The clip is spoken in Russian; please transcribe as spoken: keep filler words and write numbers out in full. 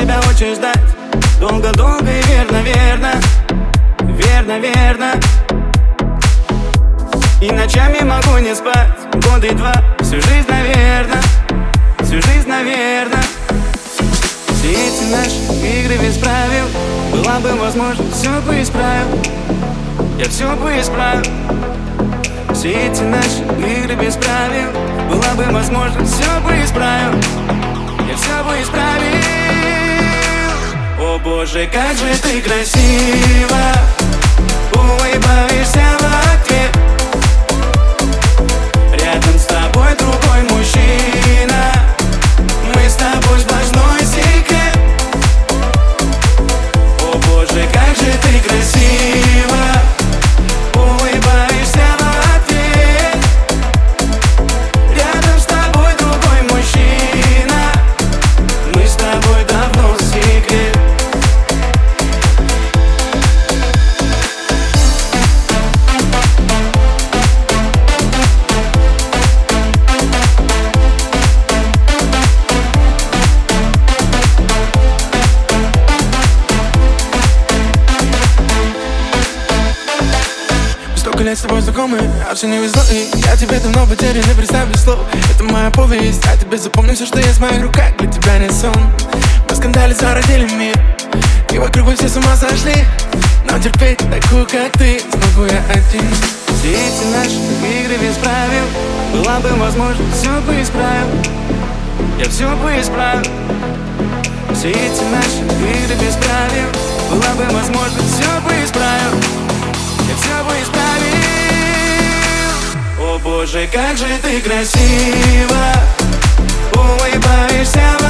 себя учишь ждать долго-долго и верно-верно, верно-верно. И ночами могу не спать года и два, всю жизнь, наверно, всю жизнь, наверно. Все эти наши игры без правил, была бы возможность, все бы исправил, я все бы исправил. Все эти наши игры без правил, была бы возможность, все бы исправил, я все бы исправил. О боже, как же ты красива, улыбаешься в ответ. Рядом с тобой другой мужчина, мы с тобой сплошной секрет. О боже, как же ты красива, улыбаешься в ответ. Рядом с тобой другой мужчина, мы с тобой давно секрет. Столько лет с тобой знакомы, а все не везло. И я тебе давно потерян, не представлю слов. Это моя повесть, я тебе запомню все, что есть в моих руках. Для тебя не сон, мы скандали зародили мир, и вокруг мы все с ума сошли. Но терпеть такую, как ты, смогу я один. Все эти наши игры без правил, была бы возможность, все бы исправил, я все бы исправил. Все эти наши игры без правил, была бы возможность, все бы исправил, я все бы исправил. О боже, как же ты красива, улыбаешься